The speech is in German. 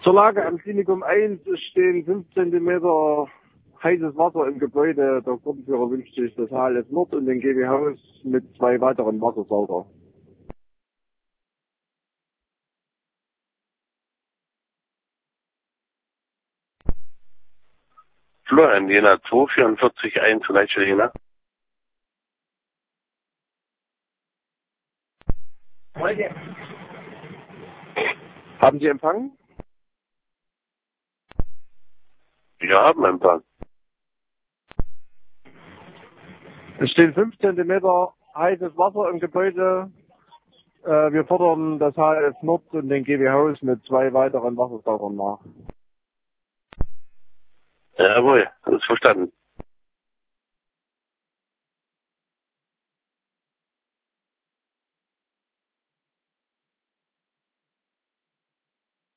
Zur Lage am Klinikum 1 stehen 5 Zentimeter heißes Wasser im Gebäude. Der Gruppenführer wünscht sich das HLS Nord und den GW Haus mit 2 weiteren Wassersauger. Florian, Jena 2441, Leitstelle Jena. Haben Sie Empfang? Wir haben Empfang. Es stehen 5 Zentimeter heißes Wasser im Gebäude. Wir fordern das HLS Nord und den GW Haus mit 2 weiteren Wassersaugern nach. Jawohl, alles verstanden.